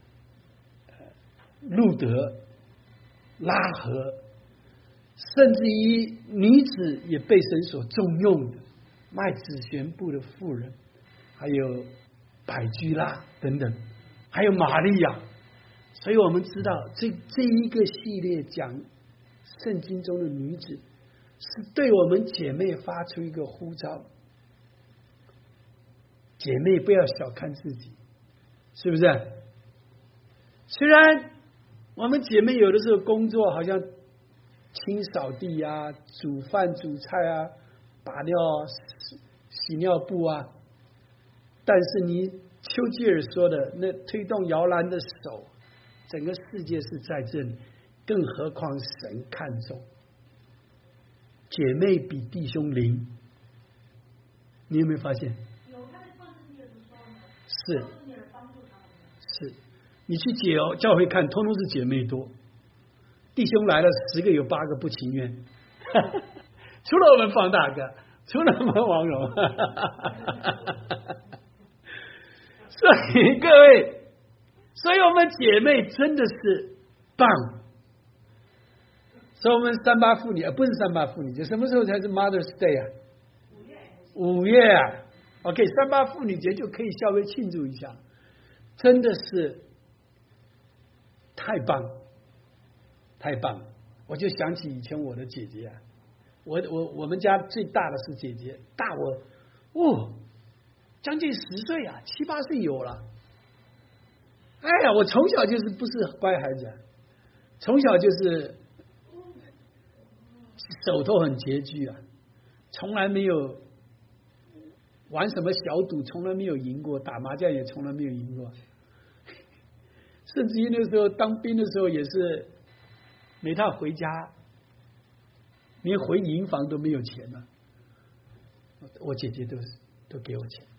路德、拉合，甚至于女子也被神所重用的，卖子玄布的妇人，还有百居拉等等，还有玛利亚。所以我们知道这一个系列讲圣经中的女子，是对我们姐妹发出一个呼召。姐妹不要小看自己，是不是？虽然我们姐妹有的时候工作好像清扫地啊、煮饭煮菜啊、打尿洗尿布啊，但是你丘吉尔说的那推动摇篮的手，整个世界是在这里，更何况神看重姐妹比弟兄灵。你有没有发现？是，你去教会看，通通是姐妹多，弟兄来了10个有8个不情愿，除了我们方大哥，除了我们王荣，所以各位，所以我们姐妹真的是棒。所以我们38妇女不是38妇女节，什么时候才是 Mother's Day 啊？5月啊。OK， 38妇女节就可以稍微庆祝一下，真的是太棒太棒！我就想起以前我的姐姐啊，我们家最大的是姐姐，大我将近10岁啊，7、8岁有了。哎呀，我从小就是不是乖孩子，从小就是手头很拮据啊，从来没有玩什么小赌，从来没有赢过，打麻将也从来没有赢过，甚至于那时候当兵的时候也是每趟回家连回营房都没有钱了，我姐姐都给我钱，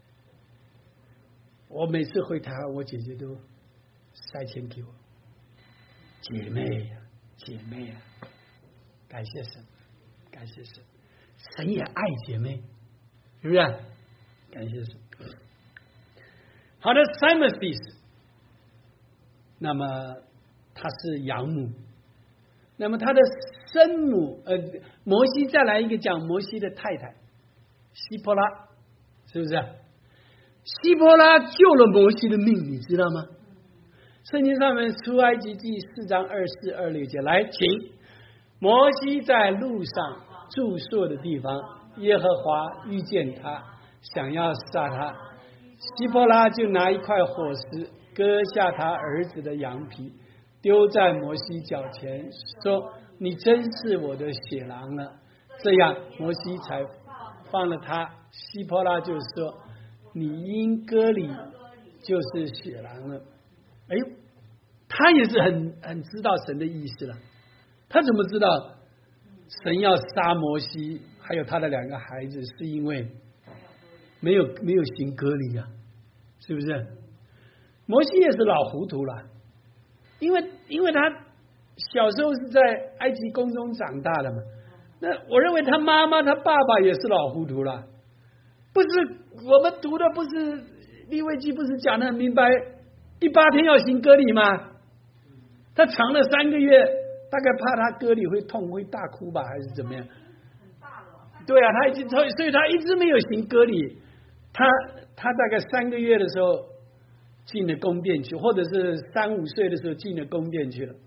我每次回台湾我姐姐都塞钱给我。姐妹呀，姐妹呀，感谢神。 感谢神，神也爱姐妹，是不是？感谢神。好的 ，Simon， 那么他是养母，那么他的生母摩西再来一个讲摩西的太太希波拉，是不是？希波拉救了摩西的命，你知道吗？圣经上面出埃及记4章24、26节，来，请。摩西在路上住宿的地方，耶和华遇见他，想要杀他。希波拉就拿一块火石割下他儿子的羊皮，丢在摩西脚前，说：“你真是我的血狼了。”这样摩西才放了他。希波拉就说：“你因割礼就是血狼了。”哎呦，他也是很知道神的意思了。他怎么知道神要杀摩西还有他的2个孩子，是因为没有行割礼啊，是不是？摩西也是老糊涂了，因为他小时候是在埃及宫中长大的嘛。那我认为他妈妈他爸爸也是老糊涂了。不是我们读的不是利未记不是讲得很明白，第8天要行割礼吗？他藏了3个月，大概怕他割礼会痛会大哭吧，还是怎么样？对啊，他已经所以他一直没有行割礼。他大概3个月的时候进了宫殿去，或者是3、5岁的时候进了宫殿去了。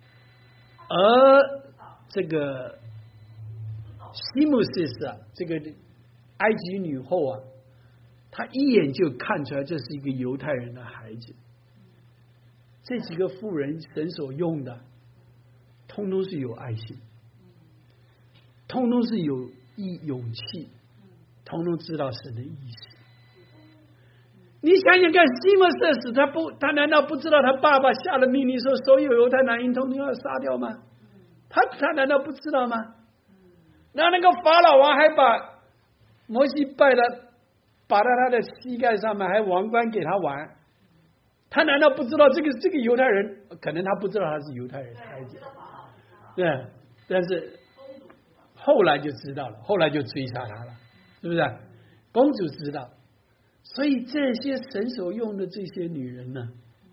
而这个西姆斯啊，这个埃及女后啊，她一眼就看出来这是一个犹太人的孩子。这几个妇人神所用的，通通是有爱心，通通是有勇气，通通知道神的意思。你想想看，西摩瑟死，他难道不知道他爸爸下了命令说所有犹太男婴通通要杀掉吗？他难道不知道吗？那个法老王还把摩西拜了，把他的膝盖上面还王冠给他玩，他难道不知道这个犹太人？可能他不知道他是犹太人孩子，对，但是后来就知道了，后来就追杀他了，是不是？公主知道。所以这些神所用的这些女人呢，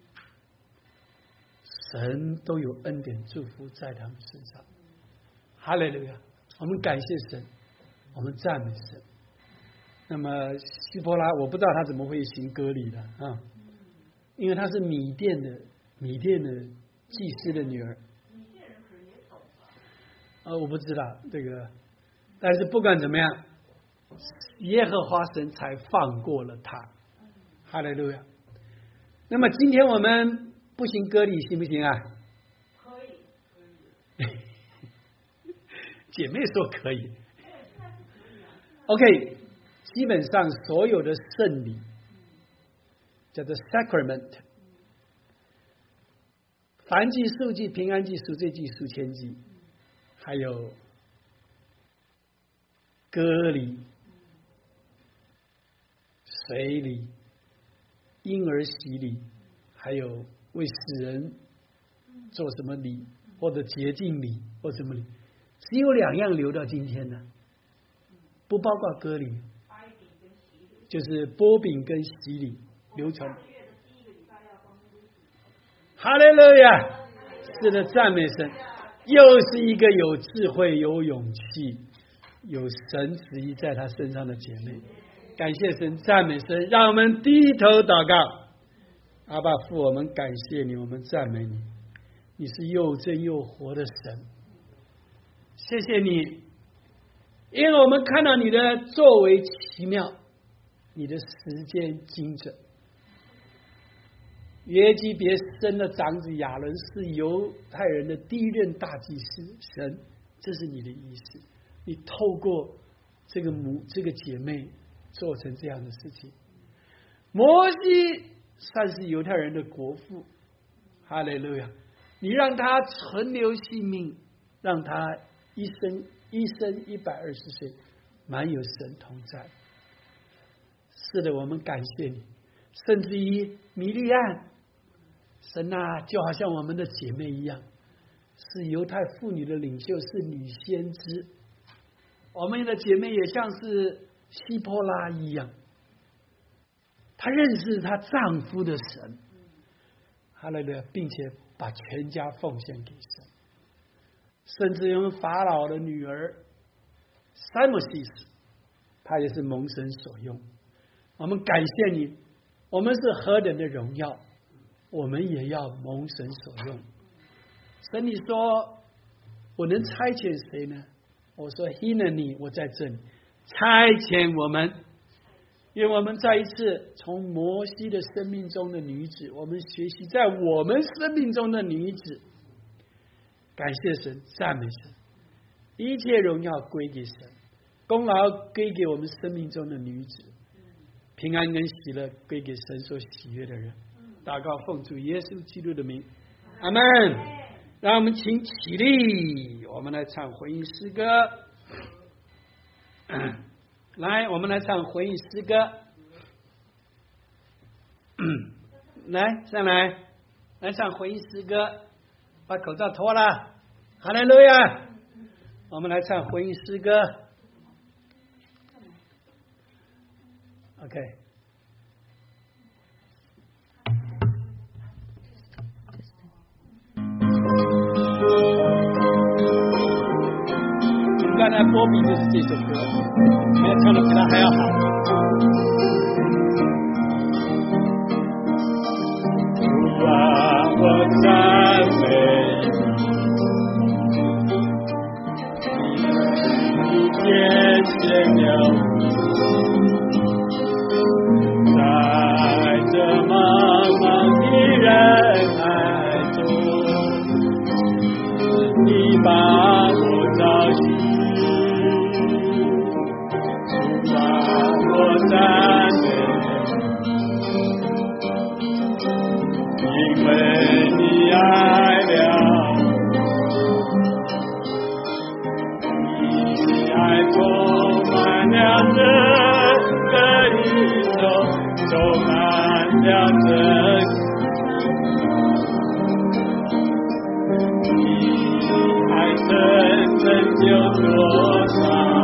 神都有恩典祝福在他们身上。哈利路亚！我们感谢神，我们赞美神。那么希波拉，我不知道他怎么会行割礼的啊，因为他是米甸的祭司的女儿。我不知道这个，但是不管怎么样，耶和华神才放过了他。哈利路亚！那么今天我们不行割礼行不行啊？可以。姐妹说可以。OK， 基本上所有的圣礼叫做 sacrament， 燔祭、素祭、平安祭、赎罪祭、赎愆祭，还有割礼、水礼、婴儿洗礼，还有为死人做什么礼，或者洁净礼或什么礼，只有2样留到今天的，不包括割礼，就是剥饼跟洗礼流传。哈利路亚！是的，赞美神，又是一个有智慧、有勇气、有神旨意在他身上的姐妹。感谢神，赞美神，让我们低头祷告。阿爸父，我们感谢你，我们赞美你，你是又真又活的神。谢谢你，因为我们看到你的作为奇妙，你的时间精准。约基别生的长子亚伦是犹太人的第1任大祭司，神，这是你的意思。你透过这个姐妹做成这样的事情。摩西算是犹太人的国父，哈利路亚！你让他存留性命，让他一生120岁，满有神同在。是的，我们感谢你，甚至于米利暗，神啊，就好像我们的姐妹一样，是犹太妇女的领袖，是女先知。 我们的姐妹也像是希波拉一样，她认识她丈夫的神，哈利路亚，并且把全家奉献给神，甚至用法老的女儿塞摩西斯，她也是蒙神所用。我们感谢你，我们是何等的荣耀，我们也要蒙神所用。神，你说我能差遣谁呢？我说 Hineni， 我在这里，差遣我们。愿我们再一次从摩西的生命中的女子，我们学习在我们生命中的女子。感谢神，赞美神，一切荣耀归给神，功劳归给我们生命中的女子，平安跟喜乐归给神所喜悦的人。祷告奉主耶稣基督的名，阿们。让我们请起立，我们来唱回应诗歌。来，我们来唱回应诗歌。来，上来，来唱回应诗歌。把口罩脱了，哈利路亚！我们来唱回应诗歌。OK。刚才波比就是这首歌，没有唱的比他还要好。主啊，我赞美你，见证了在这茫茫的人海中，你把我找寻。赞美，因为你爱了，你爱充满了整个宇宙，充满了真理，你爱拯救多少。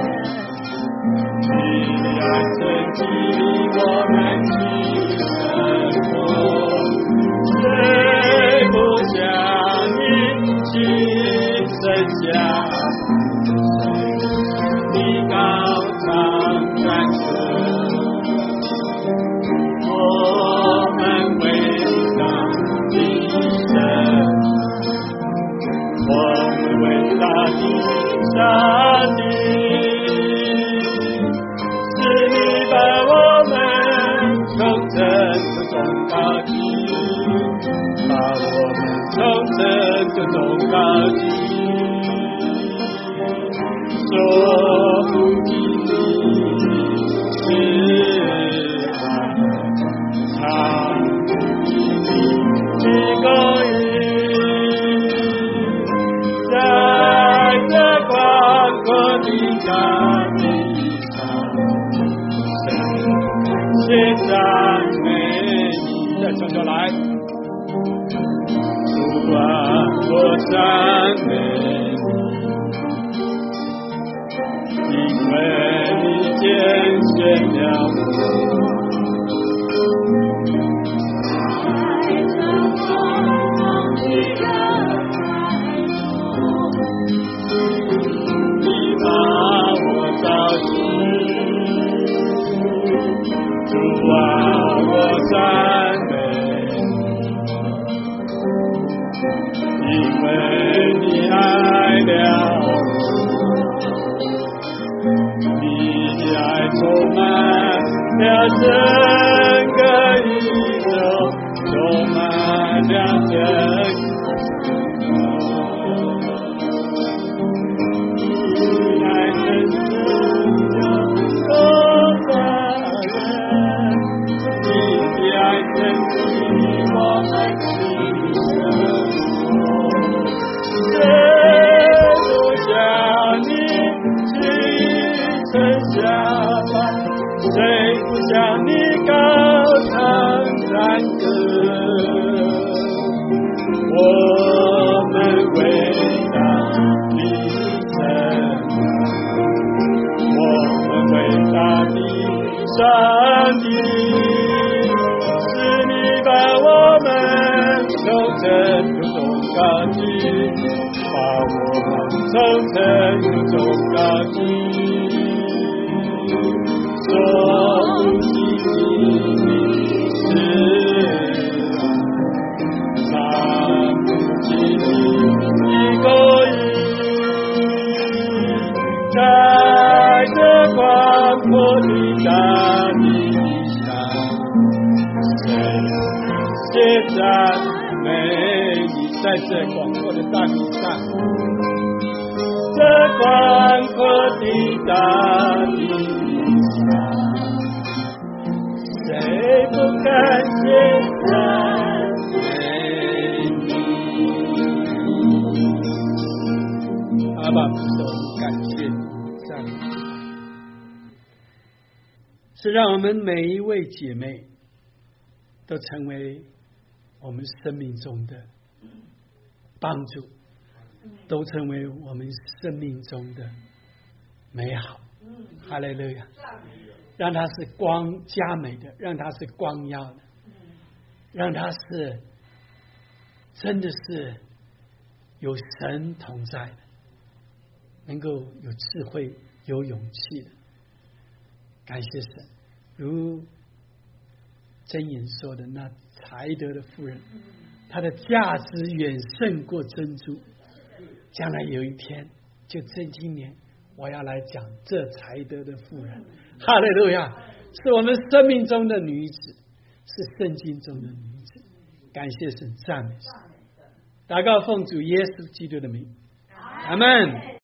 曾经我们的生活，谁不像你亲身下，你高唱赞歌，我们伟大的神，我们伟大的上帝。把我们从这种高级，把我们从这种高级，说不尽的是爱，唱不尽的公义，在这广阔的大地。赞美你，再唱出来。主啊，我赞美你，因为你拣选了我，在这茫茫的人海中，你把我找寻。主啊，我赞美你，因为你爱了我，你的爱充满了整个宇宙，充满了整个你爱真是有多大。我们的生活，谁不像你轻声下来，谁不像你
帝，是你把我们从尘土中高举，把我们从尘土中高举，说不尽你是爱，唱不尽你公义，在这广阔的大地上，谁写赞美你？在这广阔的大地上，这广阔的大地上，谁不感谢赞美你？阿爸父神，感谢你，赞美你，
是让我们每一位姐妹都成为我们生命中的帮助，都成为我们生命中的美好。哈利路亚！让它是光佳美的，让它是光耀的，让它是真的是有神同在的，能够有智慧、有勇气的。感谢神，如箴言说的，那才德的妇人，她的价值远胜过珍珠。将来有一天，就在今年，我要来讲这才德的妇人。哈利路亚！是我们生命中的女子，是圣经中的女子。感谢神，赞美神。祷告奉主耶稣基督的名，阿们。